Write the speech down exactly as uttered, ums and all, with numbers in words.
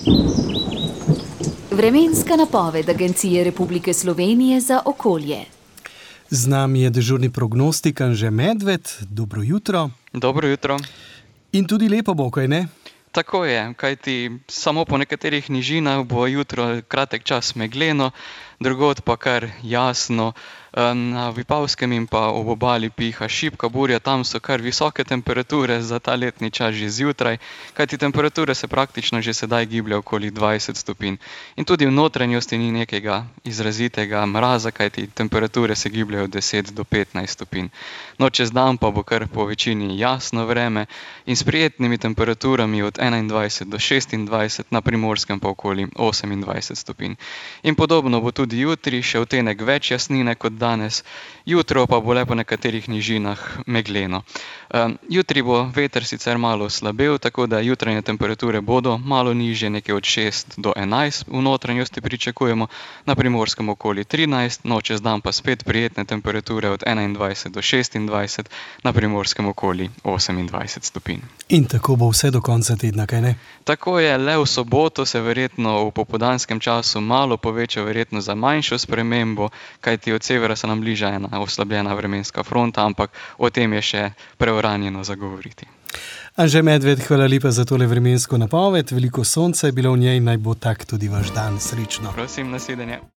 Vremenska napoved Agencije Republike Slovenije za okolje. Z nami je dežurni prognostik Anže Medved. Dobro jutro. Dobro jutro. In tudi lepo bo, kaj ne? Tako je, kajti samo po nekaterih nižinah bo jutro kratek čas megleno, drugod pa kar jasno. Na Vipavskem in pa ob obali piha šibka burja, tam so kar visoke temperature za ta letni čas že zjutraj, kajti temperature se praktično že sedaj gibljajo okoli dvajset stopinj. In tudi v notranjosti ni nekega izrazitega mraza, kajti temperature se gibljajo od deset do petnajst stopinj. No, čez dan pa bo kar po večini jasno vreme in s prijetnimi temperaturami od enaindvajset do šestindvajset, na Primorskem pa okoli osemindvajset stopinj. In podobno bo tudi jutri, še odtenek več jasnine kot danes, jutro pa bo le po nekaterih nižinah megleno. Um, jutri bo veter sicer malo slabel, tako da jutranje temperature bodo malo nižje, nekje od šest do enajst v notranjosti pričakujemo, na Primorskem okoli trinajst, no čez dan pa spet prijetne temperature od enaindvajset do šestindvajset, na Primorskem okoli osemindvajset stopinj. In tako bo vse do konca tedna, kaj ne? Tako je, le v soboto se verjetno v popoldanskem času malo poveča verjetno za manjšo spremembo, kajti od severa se nam bliža ena oslabljena vremenska fronta, ampak o tem je še preuranjeno zagovoriti. Anže Medved, hvala lepa za tole vremensko napoved. Veliko sonca je bilo v njej, naj bo tak tudi vaš dan. Srečno. Prosim, nasvidenje.